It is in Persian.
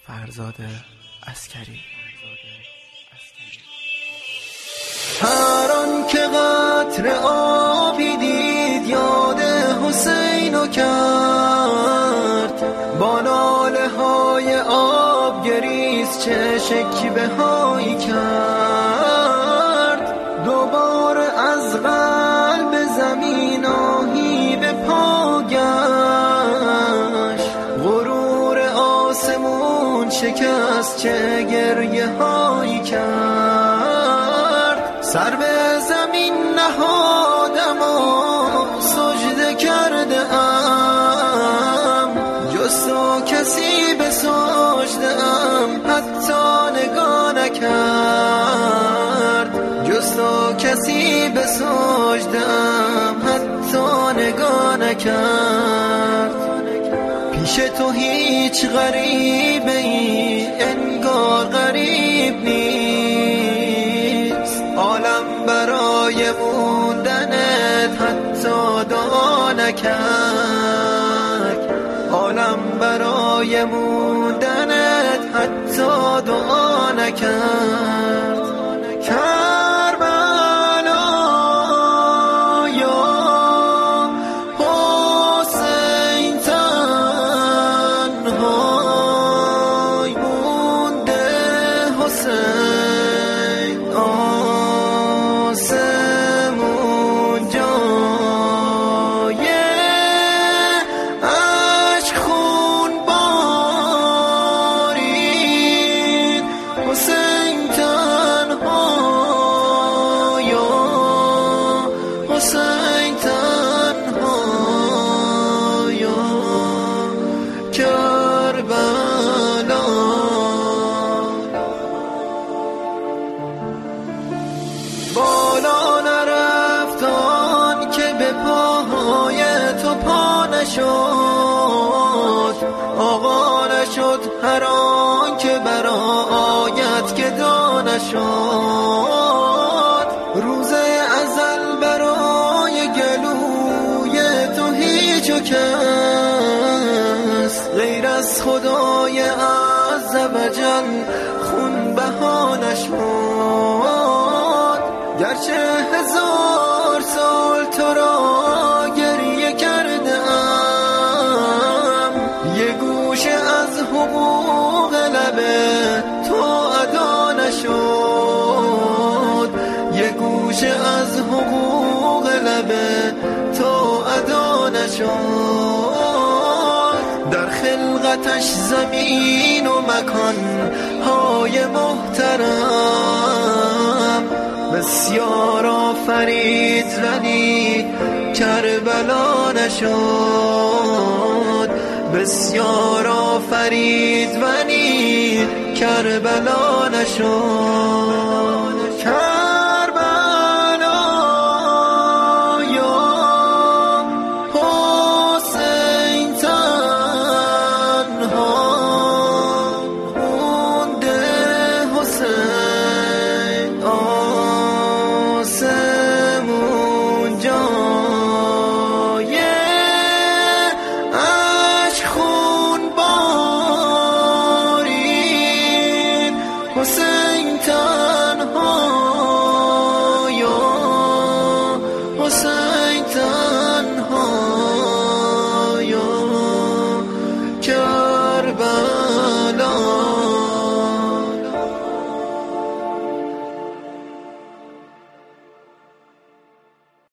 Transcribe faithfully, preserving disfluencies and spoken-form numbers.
فرزاد عسکری. هر آن که قطره آبی دید یاد حسینو کرد، با ناله های آب گریست چه شکوه هایی کرد. دوباره از قلب زمین آهی به پا گشت، غرور آسمون شکست چه گریه هایی کرد. سر به زمین نهادم و سجده کرده ام، جز تو کسی به سجده ام حتی نگاه نکرد. جز تو کسی به سجده ام حتی نگاه نکرد. پیش تو هیچ غریبه ای انگار غریب نیست، عالم برای موندنت حتی دعا نکرد. عالم برای موندنت حتی دعا نکرد. بالا نرفت آن که به پاهای تو پا نشد، آقا نشد هر آن که برایت که دا نشد. روز ازل برای گلوی تو هیچ و کس غیر از خدای عزوجل خون بها نشد. گرچه هزار سال تو را گریه کرده ام، یه گوشه از حقوق لب تو ادا نشد. یه گوشه از حقوق لب تو ادا نشد. در خلقتش زمین و مکان های محترم بسیار آفرید ولی کربلا نشد. بسیار آفرید ولی کربلا نشد.